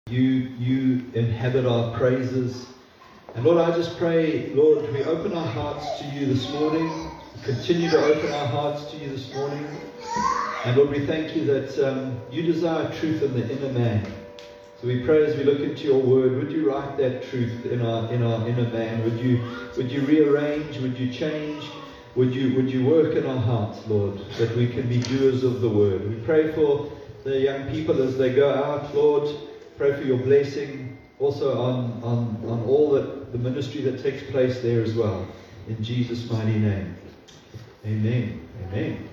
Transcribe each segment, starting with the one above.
You inhabit our praises. And Lord, I just pray, Lord, we open our hearts to you this morning. Continue to open our hearts to you this morning. And Lord, we thank you that you desire truth in the inner man. So we pray as we look into your word, would you write that truth in our inner man? Would you rearrange? Would you change? Would you work in our hearts, Lord, that we can be doers of the word? We pray for the young people as they go out, Lord. Pray for your blessing also on all the ministry that takes place there as well. In Jesus' mighty name. Amen. Amen.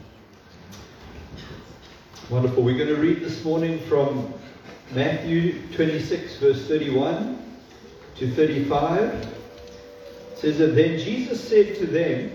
Wonderful. We're going to read this morning from Matthew 26, verse 31 to 35. It says that then Jesus said to them,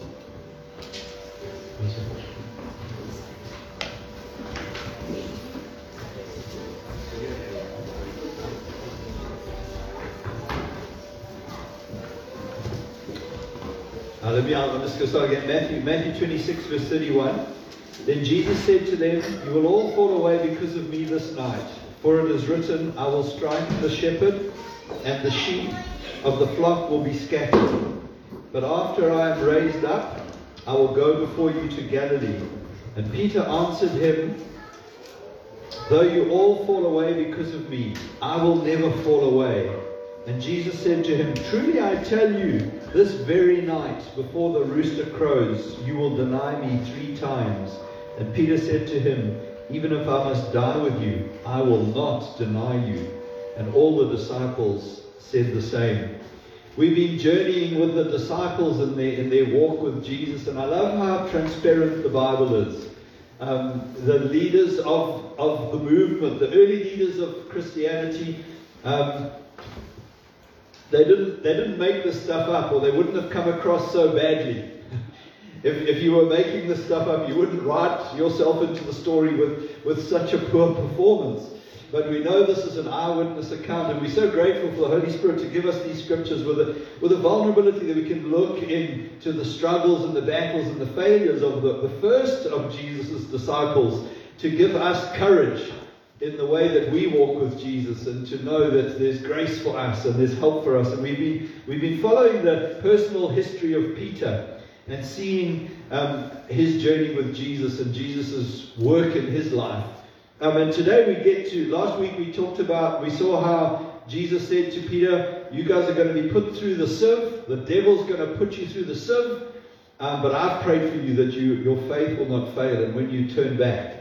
I'm just going to start again. Matthew 26, verse 31. Then Jesus said to them, you will all fall away because of me this night. For it is written, I will strike the shepherd, and the sheep of the flock will be scattered. But after I am raised up, I will go before you to Galilee. And Peter answered him, though you all fall away because of me, I will never fall away. And Jesus said to him, truly I tell you, this very night, before the rooster crows, you will deny me 3 times. And Peter said to him, even if I must die with you, I will not deny you. And all the disciples said the same. We've been journeying with the disciples in their walk with Jesus, and I love how transparent the Bible is. The leaders of the movement, the early leaders of Christianity, they didn't make this stuff up, or they wouldn't have come across so badly. If you were making this stuff up, you wouldn't write yourself into the story with such a poor performance. But we know this is an eyewitness account, and we're so grateful for the Holy Spirit to give us these scriptures with a vulnerability that we can look into the struggles and the battles and the failures of the first of Jesus' disciples, to give us courage in the way that we walk with Jesus, and to know that there's grace for us and there's help for us. And we've been following the personal history of Peter and seeing his journey with Jesus and Jesus' work in his life. And today we get to, last week we saw how Jesus said to Peter, you guys are going to be put through the sieve. The devil's going to put you through the sieve. But I've prayed for you that your faith will not fail. And when you turn back,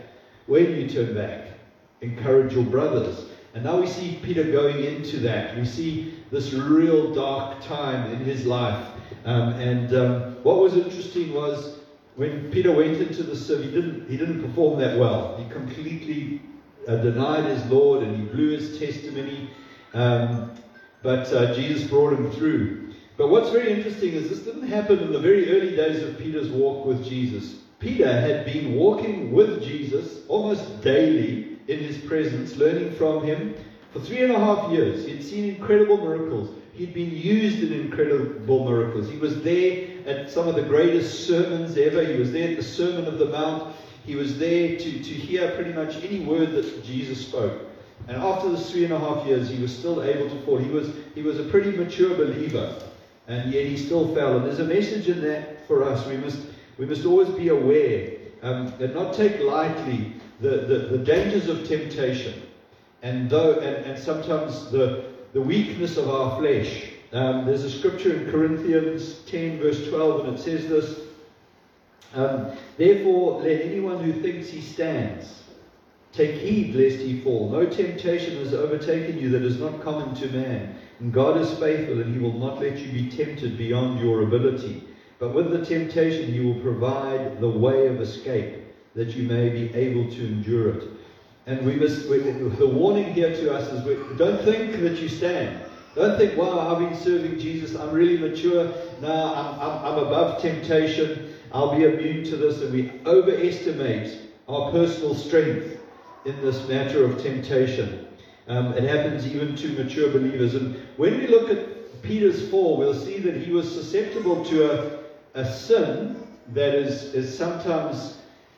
encourage your brothers. And now we see Peter going into that. We see this real dark time in his life. What was interesting was when Peter went into the sieve, he didn't perform that well. He completely denied his Lord, and he blew his testimony. But Jesus brought him through. But what's very interesting is this didn't happen in the very early days of Peter's walk with Jesus. Peter had been walking with Jesus almost daily in his presence, learning from him for 3.5 years. He'd seen incredible miracles. He'd been used in incredible miracles. He was there at some of the greatest sermons ever. He was there at the Sermon of the Mount. He was there to hear pretty much any word that Jesus spoke. And after this 3.5 years, he was still able to fall. He was a pretty mature believer, and yet he still fell. And there's a message in that for us. We must always be aware and not take lightly the dangers of temptation, and sometimes the weakness of our flesh. There's a scripture in Corinthians 10 verse 12, and it says this, therefore let anyone who thinks he stands take heed lest he fall. No temptation has overtaken you that is not common to man, and God is faithful, and he will not let you be tempted beyond your ability. But with the temptation he will provide the way of escape, that you may be able to endure it. And the warning here to us is, don't think that you stand. Don't think, wow, I've been serving Jesus, I'm really mature, now I'm above temptation, I'll be immune to this. And we overestimate our personal strength in this matter of temptation. It happens even to mature believers. And when we look at Peter's fall, we'll see that he was susceptible to a sin that is sometimes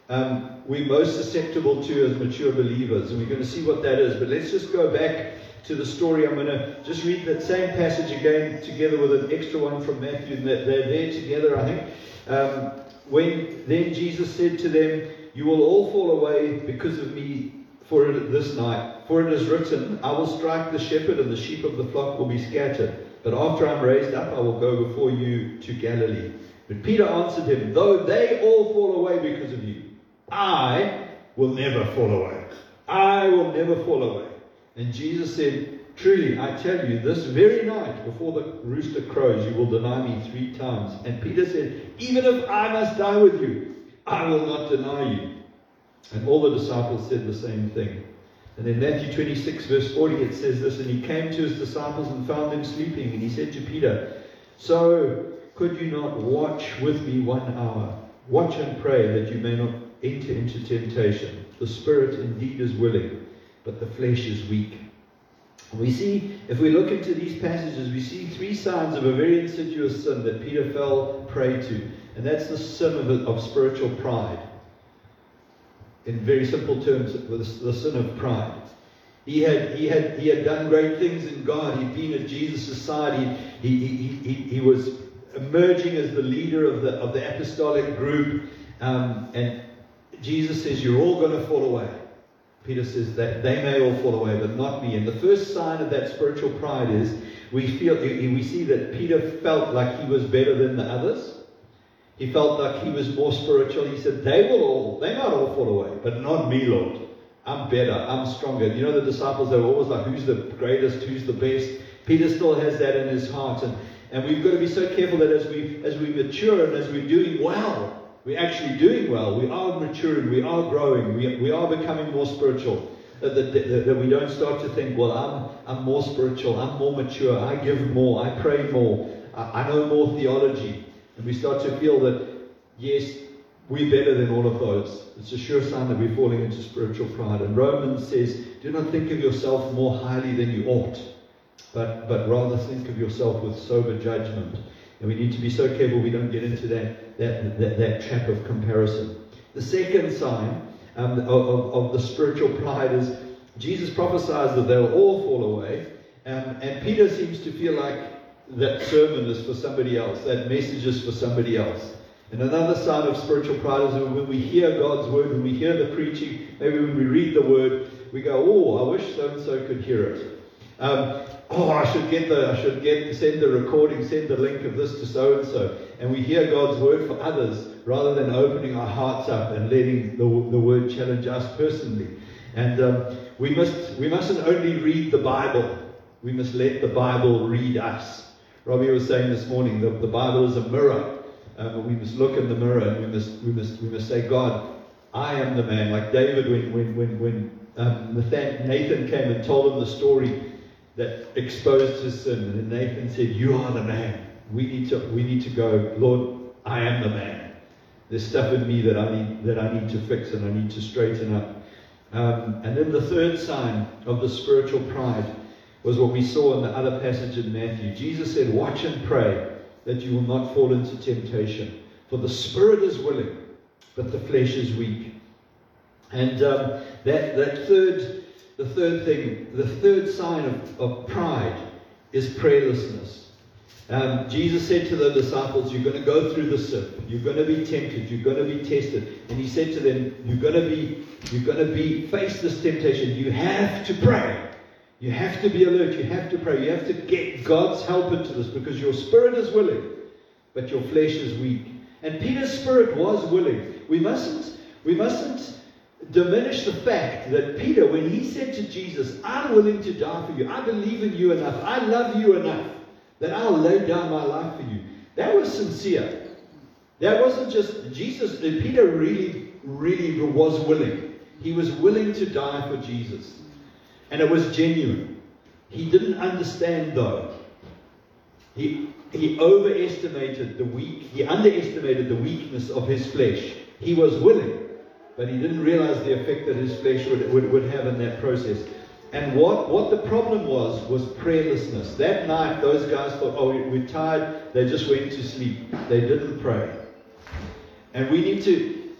we're most susceptible to as mature believers. And we're going to see what that is. But let's just go back to the story. I'm going to just read that same passage again together with an extra one from Matthew. And they're there together, I think. When then Jesus said to them, "You will all fall away because of me this night. For it is written, I will strike the shepherd and the sheep of the flock will be scattered. But after I'm raised up, I will go before you to Galilee." But Peter answered him, "Though they all fall away because of you, I will never fall away. I will never fall away." And Jesus said, "Truly, I tell you, this very night, before the rooster crows, you will deny me 3 times. And Peter said, "Even if I must die with you, I will not deny you." And all the disciples said the same thing. And in Matthew 26, verse 40, it says this, "And he came to his disciples and found them sleeping. And he said to Peter, 'So could you not watch with me 1 hour? Watch and pray that you may not enter into temptation. The spirit indeed is willing, but the flesh is weak.'" We see, if we look into these passages, we see 3 signs of a very insidious sin that Peter fell prey to. And that's the sin of spiritual pride. In very simple terms, the sin of pride. He had done great things in God. He'd been at Jesus' side. He was emerging as the leader of the apostolic group. And Jesus says, "You're all going to fall away." Peter says that they may all fall away, but not me. And the first sign of that spiritual pride is we see that Peter felt like he was better than the others. He felt like he was more spiritual. He said, they might all fall away, but not me, Lord. I'm better. I'm stronger. You know, the disciples, they were always like, who's the greatest? Who's the best? Peter still has that in his heart. And we've got to be so careful that as we mature and as we're doing well, we're actually doing well. We are maturing. We are growing. We are becoming more spiritual. That we don't start to think, well, I'm more spiritual. I'm more mature. I give more. I pray more. I know more theology. And we start to feel that, yes, we're better than all of those. It's a sure sign that we're falling into spiritual pride. And Romans says, do not think of yourself more highly than you ought, but rather think of yourself with sober judgment. And we need to be so careful we don't get into that trap of comparison. The second sign of the spiritual pride is Jesus prophesies that they'll all fall away. And Peter seems to feel like that sermon is for somebody else, that message is for somebody else. And another sign of spiritual pride is when we hear God's word, when we hear the preaching, maybe when we read the word, we go, "Oh, I wish so-and-so could hear it. I should send the recording, send the link of this to so-and-so." And we hear God's word for others rather than opening our hearts up and letting the word challenge us personally. And we mustn't only read the Bible, we must let the Bible read us. Robbie was saying this morning that the Bible is a mirror. We must look in the mirror and we must say, "God, I am the man." Like David, when Nathan came and told him the story that exposed his sin, and Nathan said, "You are the man. We need to go. Lord, I am the man. There's stuff in me that I need to fix and I need to straighten up." And then the third sign of the spiritual pride was what we saw in the other passage in Matthew. Jesus said, "Watch and pray that you will not fall into temptation. For the spirit is willing, but the flesh is weak." And the third sign of pride is prayerlessness. Jesus said to the disciples, "You're going to go through the sin. You're going to be tempted. You're going to be tested." And he said to them, "You're going to face this temptation. You have to pray. You have to be alert. You have to pray. You have to get God's help into this because your spirit is willing, but your flesh is weak." And Peter's spirit was willing. We mustn't diminish the fact that Peter, when he said to Jesus, "I'm willing to die for you. I believe in you enough. I love you enough that I'll lay down my life for you." That was sincere. That wasn't just Jesus. Peter really, really was willing. He was willing to die for Jesus. And it was genuine. He didn't understand though. He underestimated the weakness of his flesh. He was willing, but he didn't realize the effect that his flesh would have in that process. And what the problem was prayerlessness. That night, those guys thought, "Oh, we're tired." They just went to sleep. They didn't pray. And we need to,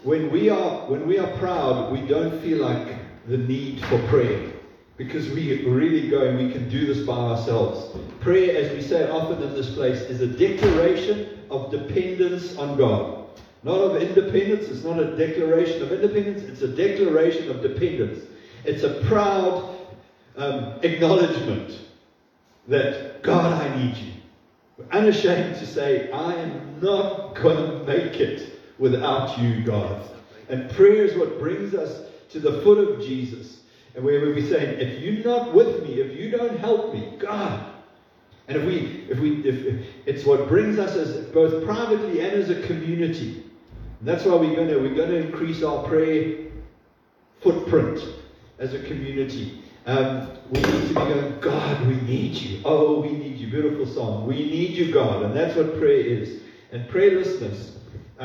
when we are proud, we don't feel like the need for prayer. Because we really go and we can do this by ourselves. Prayer, as we say often in this place, is a declaration of dependence on God. Not of independence. It's not a declaration of independence. It's a declaration of dependence. It's a proud acknowledgement that, God, I need you. We're unashamed to say, I am not going to make it without you, God. And prayer is what brings us to the foot of Jesus. And where we'll be saying, if you're not with me, if you don't help me, God. And if it's what brings us as both privately and as a community. And that's why we're going to increase our prayer footprint as a community. We need to be going, God, we need you. Oh, we need you. Beautiful song. We need you, God. And that's what prayer is. And prayerlessness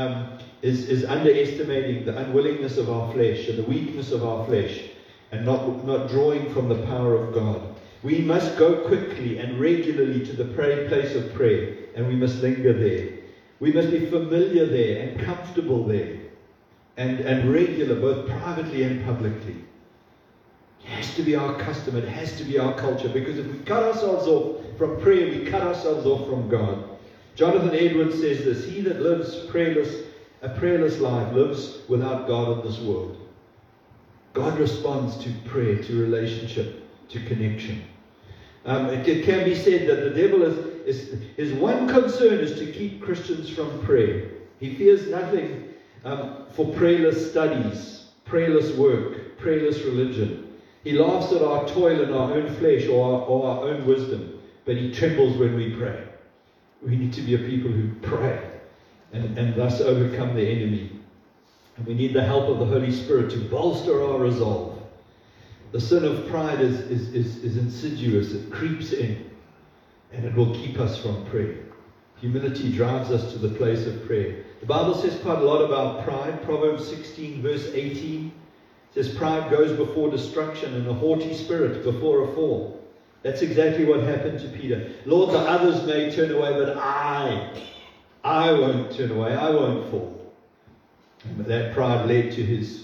is underestimating the unwillingness of our flesh and the weakness of our flesh. And not drawing from the power of God. We must go quickly and regularly to the place of prayer, and we must linger there. We must be familiar there and comfortable there, and regular, both privately and publicly. It has to be our custom, it has to be our culture, because if we cut ourselves off from prayer, we cut ourselves off from God. Jonathan Edwards says this: he that lives a prayerless life lives without God in this world. God responds to prayer, to relationship, to connection. It can be said that the devil his one concern is to keep Christians from prayer. He fears nothing for prayerless studies, prayerless work, prayerless religion. He laughs at our toil in our own flesh or our own wisdom, but he trembles when we pray. We need to be a people who pray and thus overcome the enemy. And we need the help of the Holy Spirit to bolster our resolve. The sin of pride is insidious. It creeps in. And it will keep us from prayer. Humility drives us to the place of prayer. The Bible says quite a lot about pride. Proverbs 16 verse 18 says, pride goes before destruction and a haughty spirit before a fall. That's exactly what happened to Peter. Lord, the others may turn away, but I won't turn away. I won't fall. And that pride led to his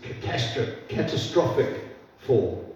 catastrophic fall.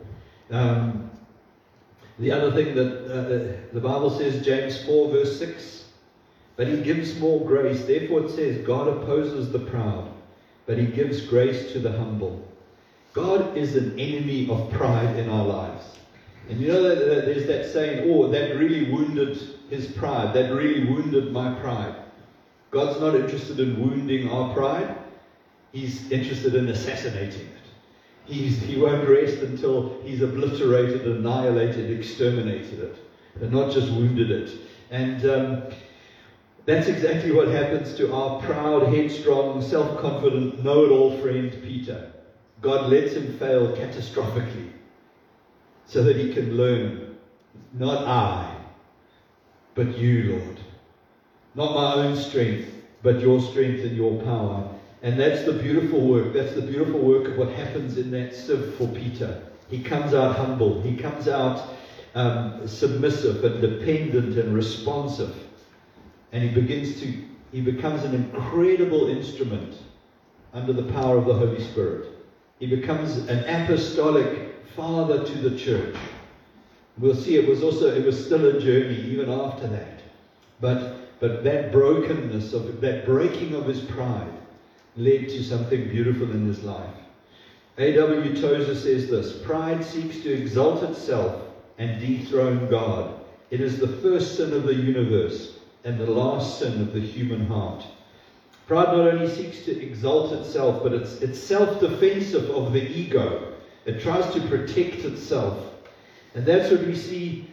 The other thing that the Bible says, James 4 verse 6, but he gives more grace. Therefore it says, God opposes the proud, but he gives grace to the humble. God is an enemy of pride in our lives. And you know that there's that saying, oh, that really wounded his pride. That really wounded my pride. God's not interested in wounding our pride. He's interested in assassinating it. He won't rest until he's obliterated, annihilated, exterminated it, and not just wounded it. And that's exactly what happens to our proud, headstrong, self-confident, know-it-all friend Peter. God lets him fail catastrophically so that he can learn, not I, but you, Lord. Not my own strength, but your strength and your power. And that's the beautiful work. That's the beautiful work of what happens in that sieve for Peter. He comes out humble. He comes out submissive and dependent and responsive. And he becomes an incredible instrument under the power of the Holy Spirit. He becomes an apostolic father to the church. We'll see it was still a journey even after that. But that brokenness, that breaking of his pride, led to something beautiful in his life. A.W. Tozer says this: pride seeks to exalt itself and dethrone God. It is the first sin of the universe and the last sin of the human heart. Pride not only seeks to exalt itself, but it's self-defensive of the ego. It tries to protect itself. And that's what we see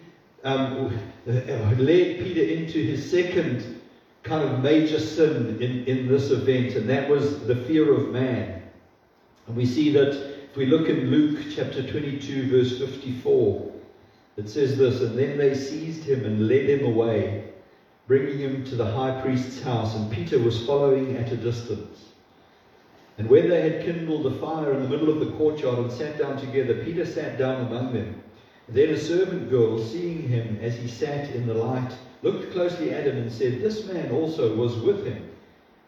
led Peter into his second kind of major sin in this event, and that was the fear of man. And we see that if we look in Luke chapter 22 verse 54, it says this: and then they seized him and led him away, bringing him to the high priest's house, and Peter was following at a distance. And when they had kindled a fire in the middle of the courtyard and sat down together, Peter sat down among them. Then a servant girl, seeing him as he sat in the light, looked closely at him and said, this man also was with him.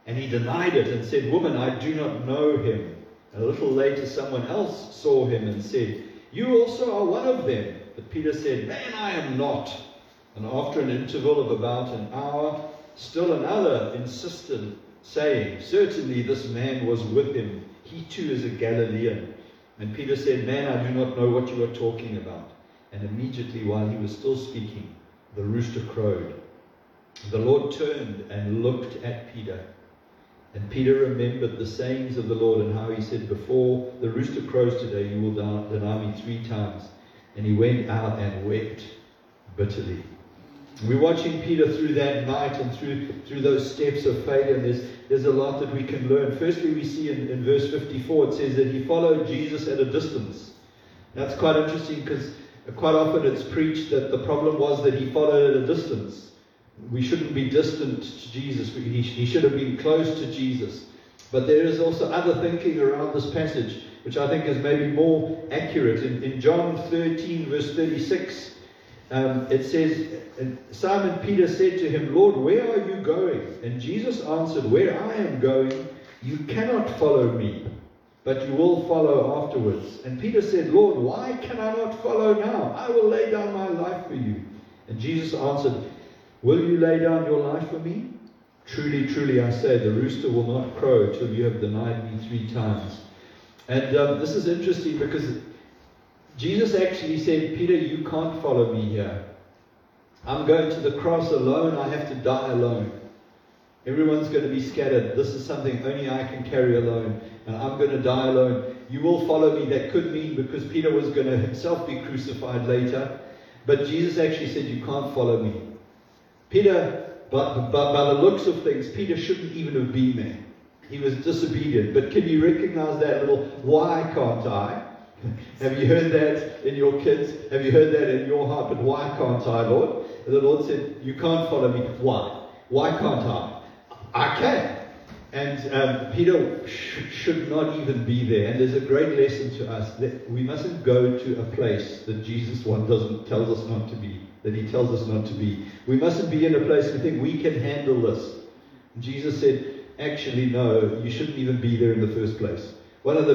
And he denied it and said, "Woman, I do not know him." And a little later someone else saw him and said, "You also are one of them." But Peter said, "Man, I am not." And after an interval of about an hour, still another insisted, saying, "Certainly this man was with him. He too is a Galilean." And Peter said, "Man, I do not know what you are talking about." And immediately while he was still speaking, the rooster crowed. The Lord turned and looked at Peter. And Peter remembered the sayings of the Lord and how he said, "Before the rooster crows today, you will deny me 3 times. And he went out and wept bitterly. We're watching Peter through that night and through those steps of failure. And there's a lot that we can learn. Firstly, we see in verse 54, it says that he followed Jesus at a distance. That's quite interesting because quite often it's preached that the problem was that he followed at a distance. We shouldn't be distant to Jesus. He should have been close to Jesus. But there is also other thinking around this passage, which I think is maybe more accurate. In John 13, verse 36, it says, and Simon Peter said to him, "Lord, where are you going?" And Jesus answered, "Where I am going, you cannot follow me, but you will follow afterwards." And Peter said, "Lord, why can I not follow now? I will lay down my life for you." And Jesus answered, "Will you lay down your life for me? Truly, truly, I say, the rooster will not crow till you have denied me 3 times. And this is interesting because Jesus actually said, "Peter, you can't follow me here. I'm going to the cross alone. I have to die alone. Everyone's going to be scattered. This is something only I can carry alone. And I'm going to die alone. You will follow me." That could mean because Peter was going to himself be crucified later. But Jesus actually said, "You can't follow me." Peter, but by the looks of things, Peter shouldn't even have been there. He was disobedient. But can you recognize that little, "Why can't I?" Have you heard that in your kids? Have you heard that in your heart? "But why can't I, Lord?" And the Lord said, "You can't follow me." Why? Why can't I? I can. And Peter should not even be there. And there's a great lesson to us that we mustn't go to a place that Jesus tells us not to be. That he tells us not to be. We mustn't be in a place we think we can handle this. And Jesus said, actually, no, you shouldn't even be there in the first place. One of the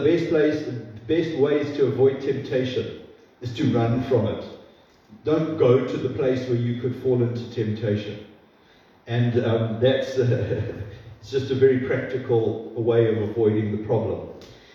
best ways to avoid temptation is to run from it. Don't go to the place where you could fall into temptation. And that's it's just a very practical way of avoiding the problem.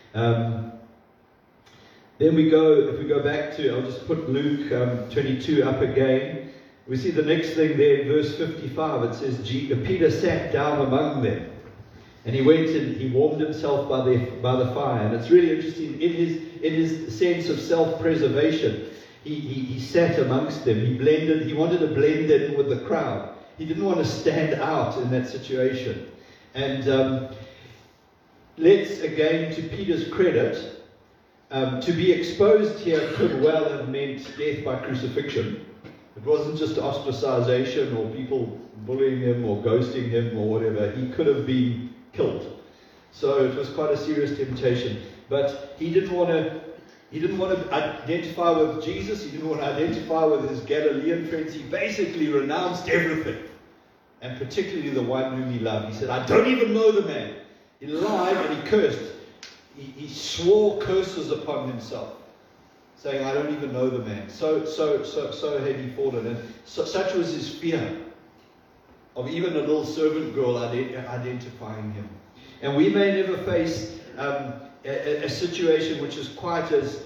Then if we go back to, I'll just put Luke 22 up again. We see the next thing there in verse 55. It says, Peter sat down among them. And he went and he warmed himself by the fire. And it's really interesting, in his sense of self-preservation, he sat amongst them. He wanted to blend in with the crowd. He didn't want to stand out in that situation. And let's, again, to Peter's credit, to be exposed here could well have meant death by crucifixion. It wasn't just ostracization or people bullying him or ghosting him or whatever. He could have been killed. So it was quite a serious temptation. But he didn't want to identify with Jesus. He didn't want to identify with his Galilean friends. He basically renounced everything. And particularly the one whom he loved. He said, "I don't even know the man." He lied and he cursed. He swore curses upon himself, saying, "I don't even know the man." So had he fallen. And such was his fear of even a little servant girl identifying him. And we may never face a situation which is quite as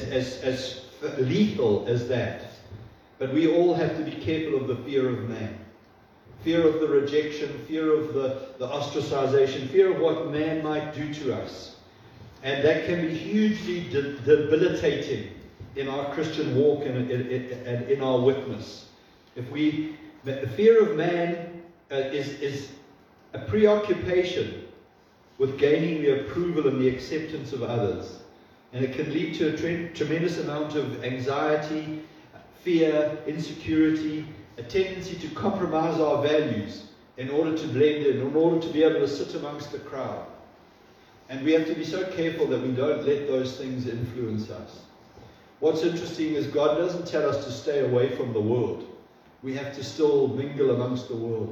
lethal as that. But we all have to be careful of the fear of man. Fear of the rejection, fear of the ostracization, fear of what man might do to us. And that can be hugely debilitating in our Christian walk and in our witness. The fear of man is a preoccupation with gaining the approval and the acceptance of others. And it can lead to a tremendous amount of anxiety, fear, insecurity, a tendency to compromise our values in order to blend in order to be able to sit amongst the crowd. And we have to be so careful that we don't let those things influence us. What's interesting is God doesn't tell us to stay away from the world. We have to still mingle amongst the world.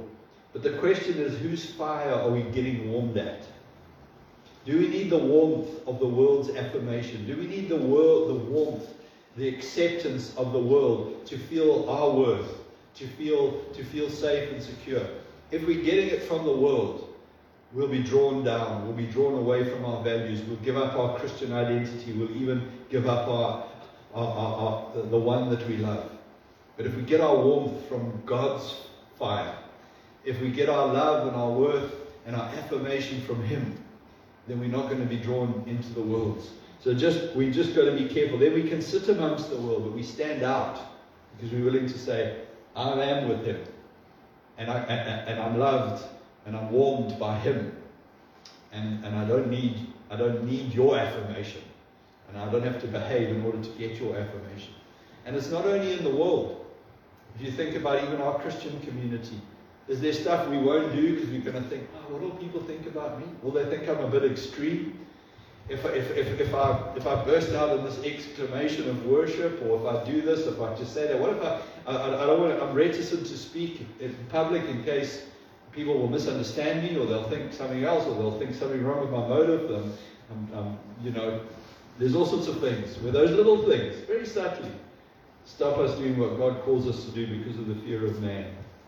But the question is, whose fire are we getting warmed at? Do we need the warmth of the world's affirmation? Do we need the warmth, the acceptance of the world to feel our worth, to feel safe and secure? If we're getting it from the world, we'll be drawn down. We'll be drawn away from our values. We'll give up our Christian identity. We'll even give up the one that we love. But if we get our warmth from God's fire, if we get our love and our worth and our affirmation from Him, then we're not going to be drawn into the world's. So we just got to be careful. Then we can sit amongst the world, but we stand out because we're willing to say, I am with Him, and I'm loved, and I'm warmed by Him, and I don't need your affirmation, and I don't have to behave in order to get your affirmation. And it's not only in the world. If you think about even our Christian community, is there stuff we won't do because we're going to think, oh, what will people think about me? Will they think I'm a bit extreme? If I burst out in this exclamation of worship, or if I do this, if I just say that, what if I don't want to, I'm reticent to speak in public in case people will misunderstand me, or they'll think something else, or they'll think something wrong with my motive. There's all sorts of things where those little things, very subtly, stop us doing what God calls us to do because of the fear of man.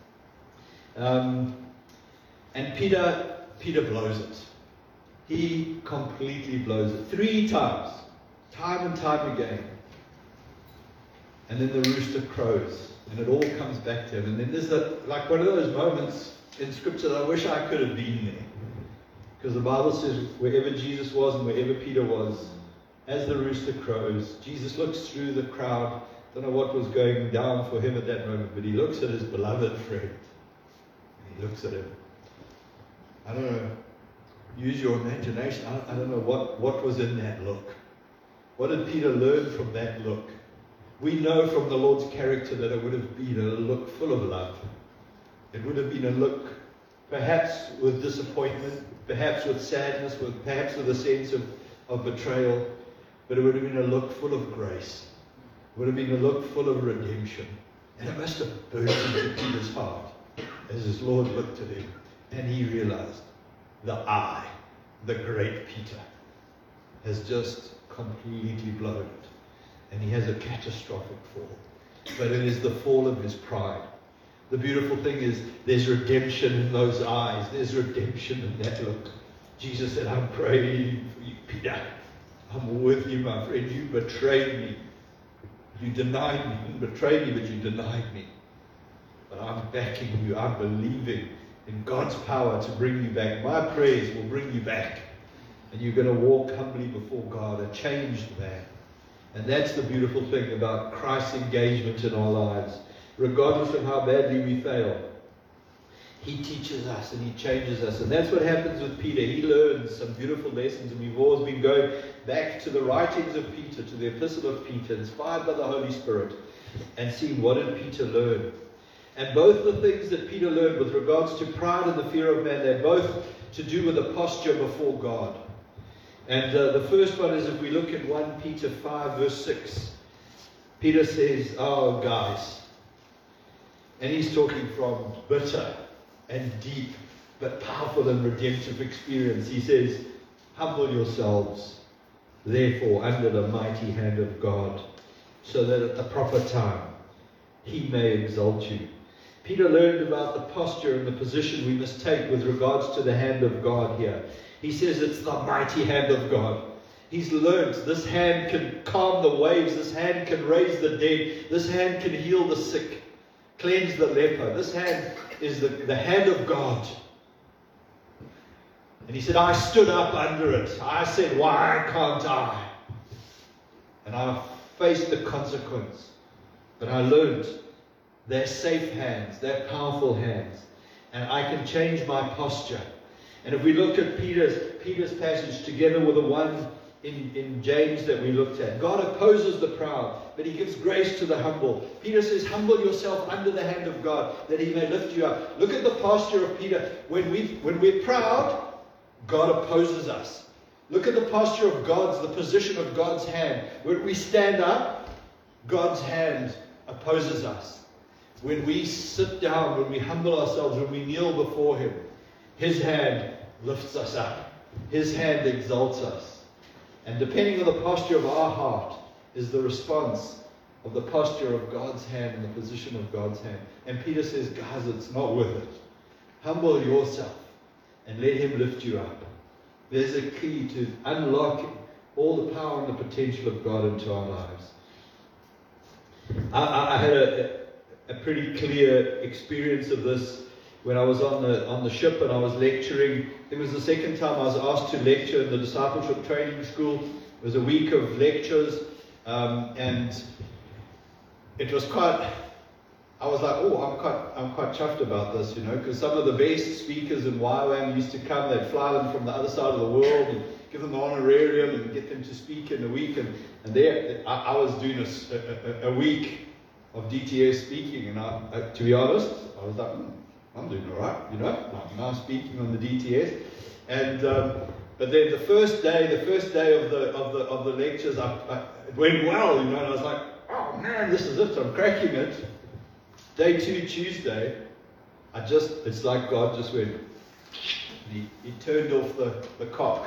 And Peter blows it. He completely blows it 3 times, time and time again. And then the rooster crows, and it all comes back to him. And then there's like one of those moments in Scripture that I wish I could have been there. Because the Bible says wherever Jesus was and wherever Peter was, as the rooster crows, Jesus looks through the crowd. Don't know what was going down for him at that moment, but he looks at his beloved friend. He looks at him. I don't know. Use your imagination. I don't know what was in that look. What did Peter learn from that look? We know from the Lord's character that it would have been a look full of love. It would have been a look perhaps with disappointment, perhaps with sadness, perhaps with a sense of betrayal, but it would have been a look full of grace. It would have been a look full of redemption. And it must have burst into Peter's heart as his Lord looked at him, and he realized the great Peter, has just completely blown it. And he has a catastrophic fall. But it is the fall of his pride. The beautiful thing is there's redemption in those eyes. There's redemption in that look. Jesus said, I'm praying for you, Peter. I'm with you, my friend. You betrayed me. You denied me. You betrayed me, but you denied me. But I'm backing you. I'm believing in God's power to bring you back. My prayers will bring you back. And you're going to walk humbly before God, a changed man. And that's the beautiful thing about Christ's engagement in our lives. Regardless of how badly we fail, He teaches us and He changes us. And that's what happens with Peter. He learns some beautiful lessons. And we've always been going back to the writings of Peter, to the epistle of Peter, inspired by the Holy Spirit, and seeing what did Peter learn. And both the things that Peter learned with regards to pride and the fear of man, they're both to do with a posture before God. And the first one is if we look at 1 Peter 5 verse 6. Peter says, oh guys. And he's talking from bitter and deep but powerful and redemptive experience. He says, humble yourselves, therefore, under the mighty hand of God, so that at the proper time He may exalt you. Peter learned about the posture and the position we must take with regards to the hand of God here. He says it's the mighty hand of God. He's learned this hand can calm the waves, this hand can raise the dead, this hand can heal the sick, cleanse the leper. This hand is the hand of God. And he said, I stood up under it. I said, why can't I? And I faced the consequence. But I learned they're safe hands, they're powerful hands. And I can change my posture. And if we look at Peter's passage together with the one in James that we looked at, God opposes the proud, but He gives grace to the humble. Peter says, humble yourself under the hand of God, that He may lift you up. Look at the posture of Peter. When we're proud, God opposes us. Look at the posture of the position of God's hand. When we stand up, God's hand opposes us. when we sit down, when we humble ourselves, when we kneel before Him, His hand lifts us up. His hand exalts us. And depending on the posture of our heart is the response of the posture of God's hand and the position of God's hand. And Peter says, guys, it's not worth it. Humble yourself and let Him lift you up. There's a key to unlocking all the power and the potential of God into our lives. I had a pretty clear experience of this when I was on the ship and I was lecturing. It was the second time I was asked to lecture in the discipleship training school. It was a week of lectures, and it was quite. I was like, oh, I'm quite chuffed about this, because some of the best speakers in YWAM used to come. They'd fly them from the other side of the world and give them the honorarium and get them to speak in a week. And there, I was doing a week of DTS speaking, and to be honest, I was like, I'm doing all right, now speaking on the DTS. And but then the first day of the lectures, it went well, and I was like, oh man, this is it, I'm cracking it. Day 2, Tuesday, it's like God just went, he turned off the cock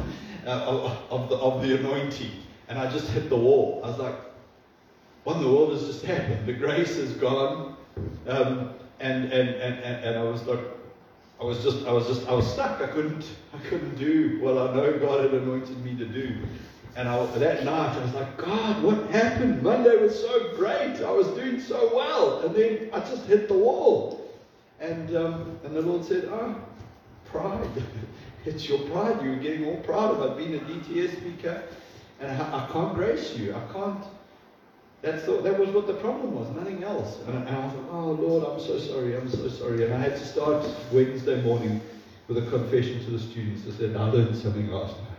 of the anointing, and I just hit the wall. I was like, what in the world has just happened? The grace is gone, and I was like, I was stuck. I couldn't do what I know God had anointed me to do. And that night, I was like, God, what happened? Monday was so great. I was doing so well. And then I just hit the wall. And the Lord said, pride. It's your pride. You're getting all proud about being a DTS speaker. And I can't grace you. I can't. That was what the problem was, nothing else. And I was like, oh, Lord, I'm so sorry. And I had to start Wednesday morning with a confession to the students. I said, I learned something last night.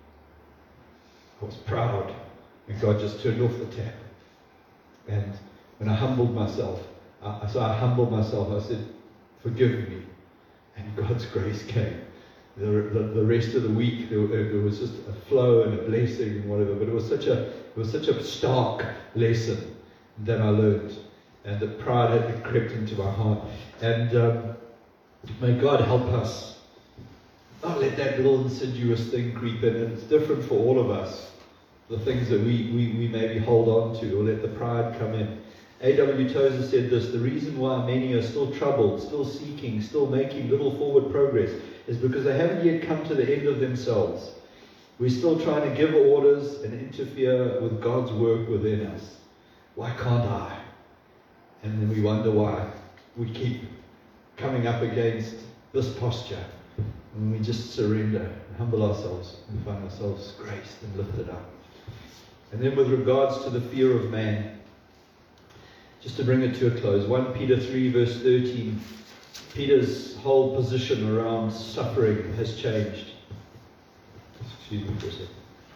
I was proud, and God just turned off the tap. And when I humbled myself, I said, forgive me. And God's grace came. The rest of the week, there was just a flow and a blessing and whatever. But it was such a stark lesson that I learned, and the pride had crept into my heart. And may God help us not let that little insidious thing creep in. And it's different for all of us. The things that we maybe hold on to, or let the pride come in. A.W. Tozer said this: the reason why many are still troubled, still seeking, still making little forward progress is because they haven't yet come to the end of themselves. We're still trying to give orders and interfere with God's work within us. Why can't I? And then we wonder why we keep coming up against this posture. And we just surrender and humble ourselves and find ourselves graced and lifted up. And then with regards to the fear of man, just to bring it to a close, 1 Peter 3 verse 13, Peter's whole position around suffering has changed. Excuse me for a second.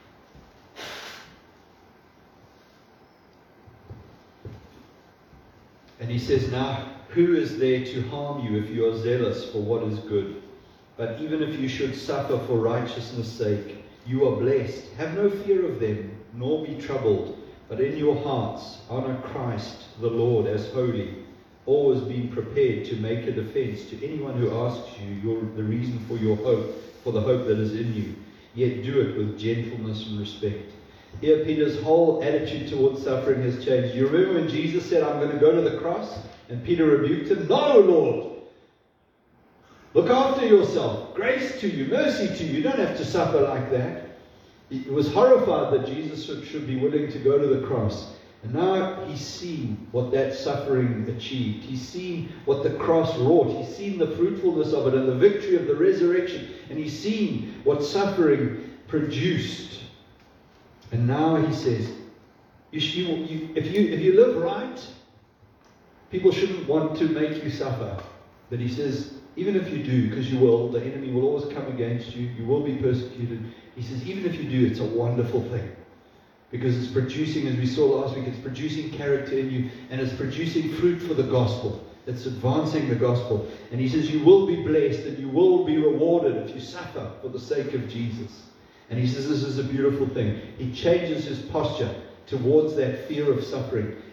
And he says, now, who is there to harm you if you are zealous for what is good? But even if you should suffer for righteousness' sake, you are blessed. Have no fear of them, nor be troubled, but in your hearts honor Christ the Lord as holy, always being prepared to make a defense to anyone who asks you the reason for your hope, for the hope that is in you. Yet do it with gentleness and respect. Here Peter's whole attitude towards suffering has changed. You remember when Jesus said, I'm going to go to the cross? And Peter rebuked him. No, Lord. Look after yourself. Grace to you, mercy to you. You don't have to suffer like that. He was horrified that Jesus should be willing to go to the cross. And now he's seen what that suffering achieved. He's seen what the cross wrought. He's seen the fruitfulness of it and the victory of the resurrection. And he's seen what suffering produced. And now he says, if you live right, people shouldn't want to make you suffer. But he says, even if you do, because you will, the enemy will always come against you. You will be persecuted. He says, even if you do, it's a wonderful thing. Because it's producing, as we saw last week, it's producing character in you, and it's producing fruit for the gospel. It's advancing the gospel. And he says, you will be blessed and you will be rewarded if you suffer for the sake of Jesus. And he says, this is a beautiful thing. He changes his posture towards that fear of suffering.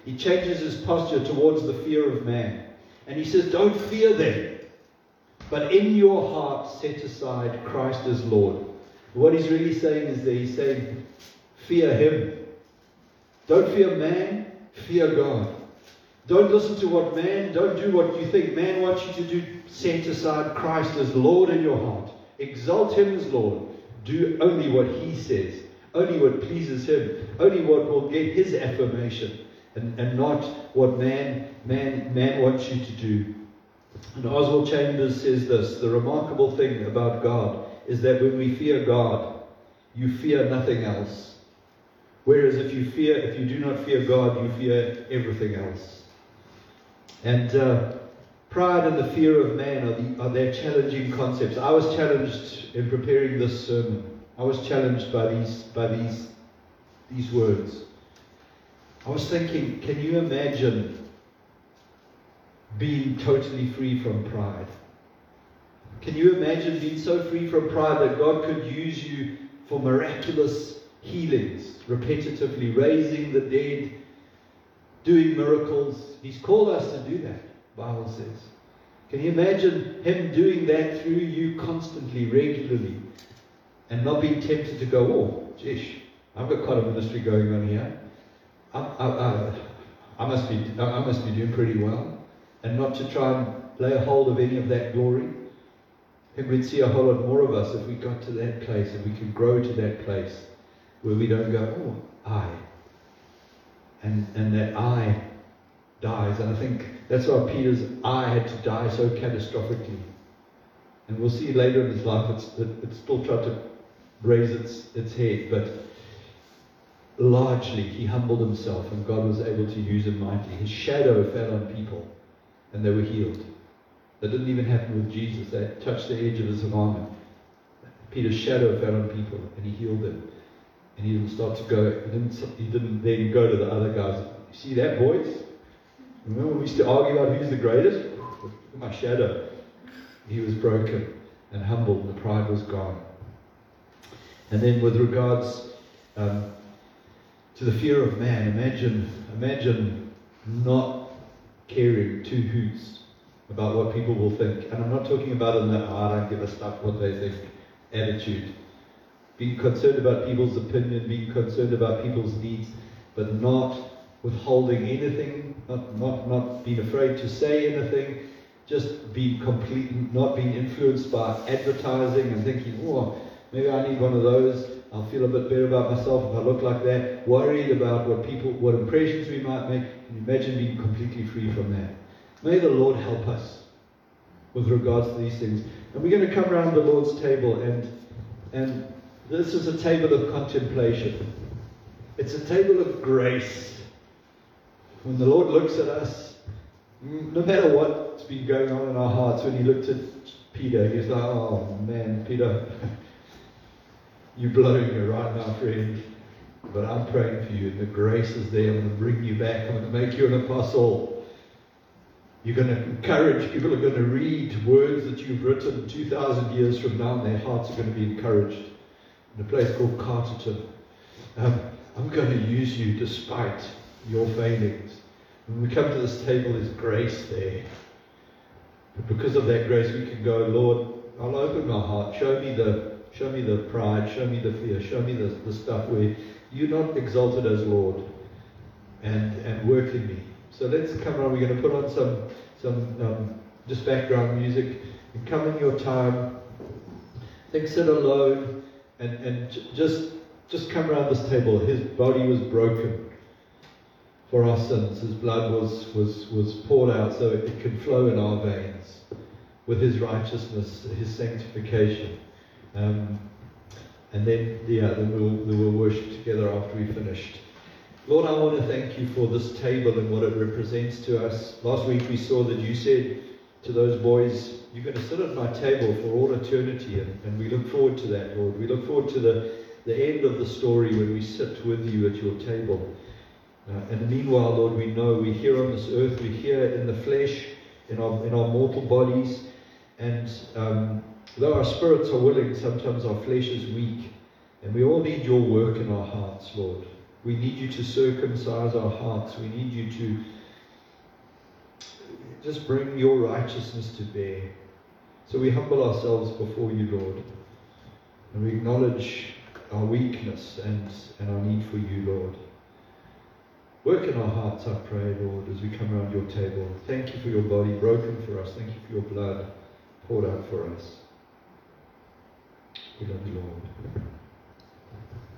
He changes his posture towards the fear of man. And he says, don't fear them, but in your heart set aside Christ as Lord. What he's really saying is that he's saying, fear him. Don't fear man, fear God. Don't listen to what don't do what you think man wants you to do. Set aside Christ as Lord in your heart. Exalt him as Lord. Do only what he says. Only what pleases him. Only what will get his affirmation. And not what man wants you to do. And Oswald Chambers says this: the remarkable thing about God is that when we fear God, you fear nothing else. Whereas if you do not fear God, you fear everything else. And pride and the fear of man are their challenging concepts. I was challenged in preparing this sermon. I was challenged by these words. I was thinking, can you imagine being totally free from pride? Can you imagine being so free from pride that God could use you for miraculous healings, repetitively raising the dead, doing miracles? He's called us to do that, the Bible says. Can you imagine him doing that through you constantly, regularly, and not being tempted to go, oh, geez, I've got quite a ministry going on here. I must be doing pretty well, and not to try and lay hold of any of that glory. And we'd see a whole lot more of us if we got to that place, and we could grow to that place where we don't go, oh, I. And that I dies. And I think that's why Peter's I had to die so catastrophically. And we'll see later in his life, it still tried to raise its head, but largely he humbled himself, and God was able to use him mightily. His shadow fell on people, and they were healed. That didn't even happen with Jesus. They touched the edge of his garment. Peter's shadow fell on people, and he healed them. And he didn't start to go. He didn't then go to the other guys. You see that, boys? Remember when we used to argue about who's the greatest? My shadow. He was broken and humbled, and the pride was gone. And then with regards to the fear of man, imagine not caring two hoots about what people will think. And I'm not talking about in the I don't give a stuff what they think attitude. Being concerned about people's opinion, being concerned about people's needs, but not withholding anything, not being afraid to say anything, just being not being influenced by advertising and thinking, oh, maybe I need one of those. I'll feel a bit better about myself if I look like that. Worried about what impressions we might make. Can you imagine being completely free from that? May the Lord help us with regards to these things. And we're going to come around the Lord's table, and this is a table of contemplation. It's a table of grace. When the Lord looks at us, no matter what's been going on in our hearts, when he looked at Peter, he's like, oh man, Peter, you're blowing me right now, friend. But I'm praying for you, and the grace is there. I'm going to bring you back. I'm going to make you an apostle. You're going to encourage. People are going to read words that you've written 2,000 years from now, and their hearts are going to be encouraged. In a place called Carterton. I'm going to use you despite your failings. When we come to this table, there's grace there. But because of that grace, we can go, Lord, I'll open my heart. Show me the pride. Show me the fear. Show me the stuff where you're not exalted as Lord, and work in me. So let's come on. We're going to put on some just background music, and come in your time. Think, sit alone, and just come around this table. His body was broken for our sins. His blood was poured out so it could flow in our veins with his righteousness, his sanctification. And then we'll worship together after we finished. Lord, I want to thank you for this table and what it represents to us. Last week we saw that you said to those boys, you're going to sit at my table for all eternity, and we look forward to that, Lord. We look forward to the end of the story when we sit with you at your table. And meanwhile, Lord, we know we're here on this earth, we're here in the flesh, in our mortal bodies, and though our spirits are willing, sometimes our flesh is weak, and we all need your work in our hearts, Lord. We need you to circumcise our hearts. We need you to just bring your righteousness to bear. So we humble ourselves before you, Lord. And we acknowledge our weakness and our need for you, Lord. Work in our hearts, I pray, Lord, as we come around your table. Thank you for your body broken for us. Thank you for your blood poured out for us. We love you, Lord.